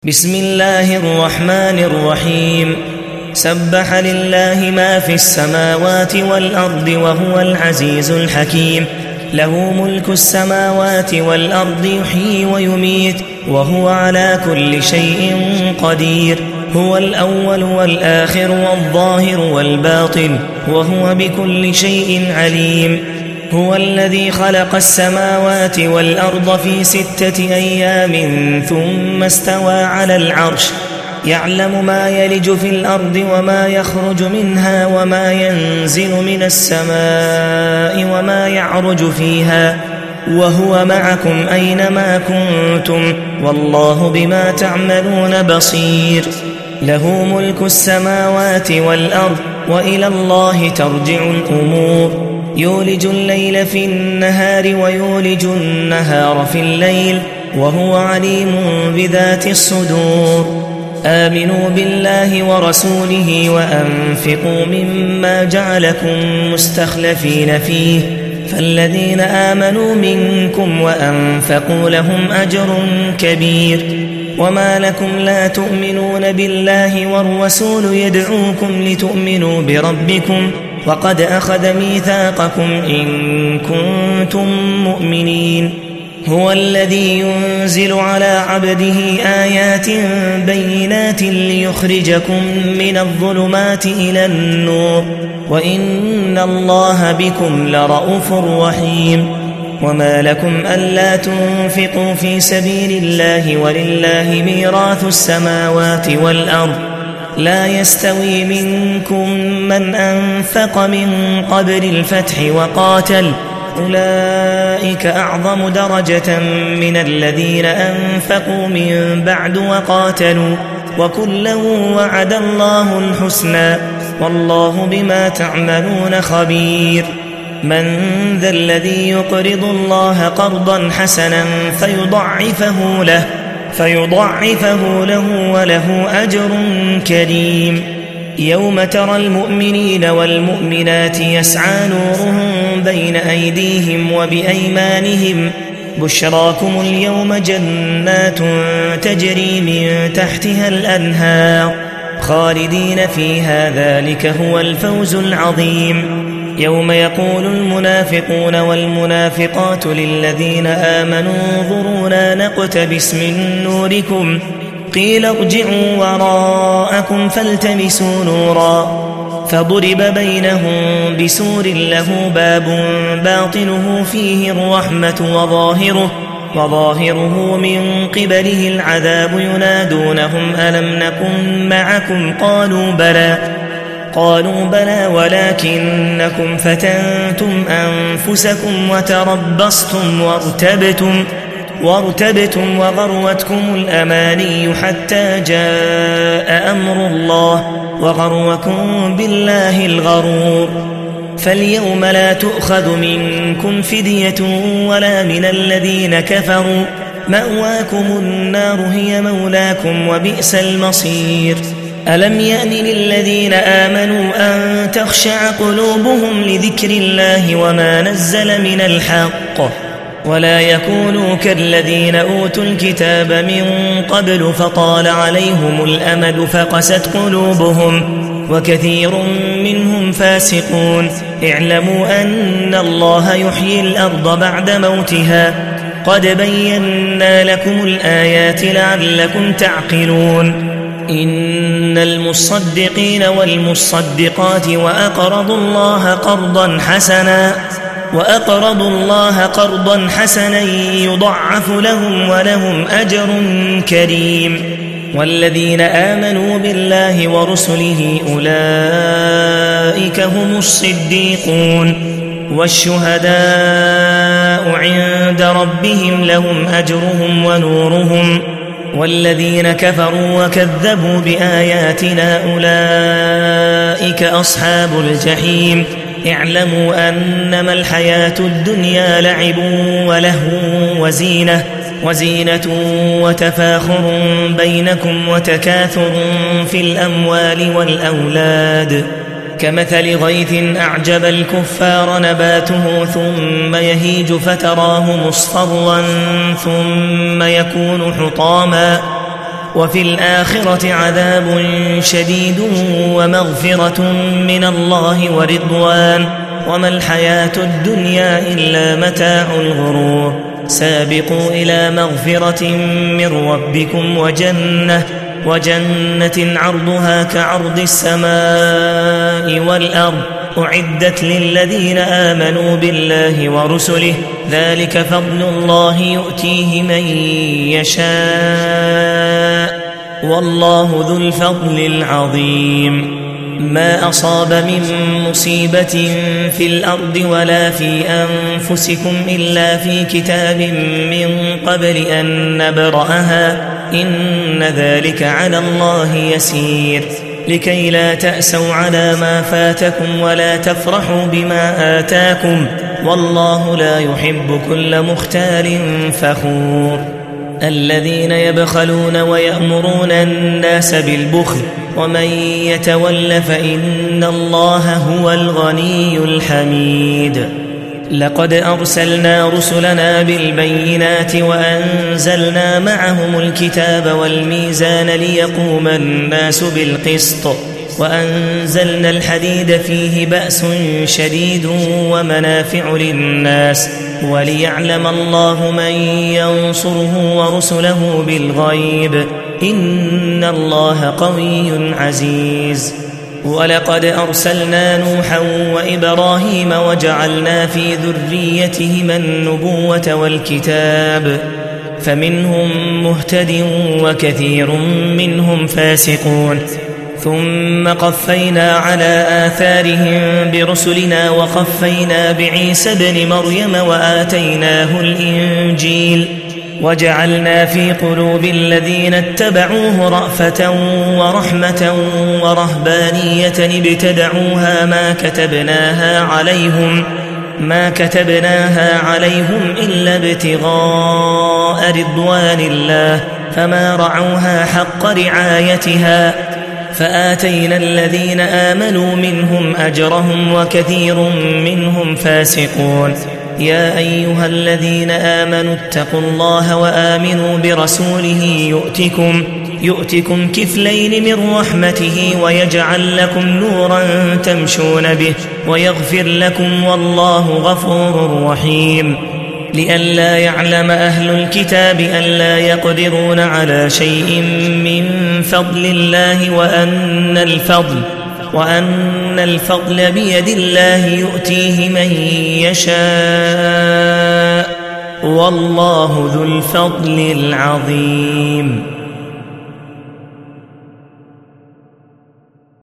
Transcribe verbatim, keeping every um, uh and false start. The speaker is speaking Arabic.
بسم الله الرحمن الرحيم سبح لله ما في السماوات والأرض وهو العزيز الحكيم له ملك السماوات والأرض يحيي ويميت وهو على كل شيء قدير هو الأول والآخر والظاهر والباطن وهو بكل شيء عليم هو الذي خلق السماوات والأرض في ستة أيام ثم استوى على العرش يعلم ما يلج في الأرض وما يخرج منها وما ينزل من السماء وما يعرج فيها وهو معكم أينما كنتم والله بما تعملون بصير له ملك السماوات والأرض وإلى الله ترجع الأمور يولج الليل في النهار ويولج النهار في الليل وهو عليم بذات الصدور آمنوا بالله ورسوله وأنفقوا مما جعلكم مستخلفين فيه فالذين آمنوا منكم وأنفقوا لهم أجر كبير وما لكم لا تؤمنون بالله والرسول يدعوكم لتؤمنوا بربكم وقد أخذ ميثاقكم إن كنتم مؤمنين هو الذي ينزل على عبده آيات بينات ليخرجكم من الظلمات إلى النور وإن الله بكم لرءوف رحيم وما لكم ألا تنفقوا في سبيل الله ولله ميراث السماوات والأرض لا يستوي منكم من أنفق من قبل الفتح وقاتل أولئك أعظم درجة من الذين أنفقوا من بعد وقاتلوا وكلا وعد الله الحسنى والله بما تعملون خبير من ذا الذي يقرض الله قرضا حسنا فيضعفه له فيضعفه له وله أجر كريم يوم ترى المؤمنين والمؤمنات يسعى نورهم بين أيديهم وبأيمانهم بشراكم اليوم جنات تجري من تحتها الأنهار خالدين فيها ذلك هو الفوز العظيم يوم يقول المنافقون والمنافقات للذين آمنوا انظرونا نقتبس من نوركم قيل ارجعوا وراءكم فالتمسوا نورا فضرب بينهم بسور له باب باطنه فيه الرحمة وظاهره وظاهره من قبله العذاب ينادونهم ألم نكن معكم قالوا بلى قالوا بلى ولكنكم فتنتم أنفسكم وتربصتم وارتبتم وارتبتم وغروتكم الأماني حتى جاء أمر الله وغركم بالله الغرور فاليوم لا تؤخذ منكم فدية ولا من الذين كفروا مأواكم النار هي مولاكم وبئس المصير ألم يأن للذين آمنوا أن تخشع قلوبهم لذكر الله وما نزل من الحق ولا يكونوا كالذين أوتوا الكتاب من قبل فطال عليهم الأمد فقست قلوبهم وكثير منهم فاسقون اعلموا أن الله يحيي الأرض بعد موتها قد بينا لكم الآيات لعلكم تعقلون إن المصدقين والمصدقات وأقرضوا الله قرضا حسنا وأقرضوا الله قرضا حسنا يضعف لهم ولهم أجر كريم والذين آمنوا بالله ورسله أولئك هم الصديقون والشهداء عند ربهم لهم أجرهم ونورهم والذين كفروا وكذبوا بآياتنا أولئك أصحاب الجحيم اعلموا أنما الحياة الدنيا لعب ولهو وزينة وزينة وتفاخر بينكم وتكاثر في الأموال والأولاد كمثل غيث أعجب الكفار نباته ثم يهيج فتراه مصفرا ثم يكون حطاما وفي الآخرة عذاب شديد ومغفرة من الله ورضوان وما الحياة الدنيا إلا متاع الغرور سابقوا إلى مغفرة من ربكم وجنة وجنة عرضها كعرض السماء والأرض أعدت للذين آمنوا بالله ورسله ذلك فضل الله يؤتيه من يشاء والله ذو الفضل العظيم ما أصاب من مصيبة في الأرض ولا في أنفسكم إلا في كتاب من قبل أن نبرأها إن ذلك على الله يسير لكي لا تأسوا على ما فاتكم ولا تفرحوا بما آتاكم والله لا يحب كل مختال فخور الذين يبخلون ويأمرون الناس بالبخل ومن يتول فإن الله هو الغني الحميد لقد أرسلنا رسلنا بالبينات وأنزلنا معهم الكتاب والميزان ليقوم الناس بالقسط وأنزلنا الحديد فيه بأس شديد ومنافع للناس وليعلم الله من ينصره ورسله بالغيب إن الله قوي عزيز ولقد أرسلنا نوحا وإبراهيم وجعلنا في ذريتهما النبوة والكتاب فمنهم مهتد وكثير منهم فاسقون ثم قفينا على آثارهم برسلنا وقفينا بعيسى ابن مريم وآتيناه الإنجيل وجعلنا في قلوب الذين اتبعوه رأفة ورحمة ورهبانية ابتدعوها ما كتبناها عليهم ما كتبناها عليهم إلا ابتغاء رضوان الله فما رعوها حق رعايتها فآتينا الذين آمنوا منهم أجرهم وكثير منهم فاسقون يا أيها الذين آمنوا اتقوا الله وآمنوا برسوله يؤتكم يؤتكم كفلين من رحمته ويجعل لكم نورا تمشون به ويغفر لكم والله غفور رحيم لئلا يعلم أهل الكتاب ألا يقدرون على شيء من فضل الله وأن الفضل وأن الفضل بيد الله يؤتيه من يشاء والله ذو الفضل العظيم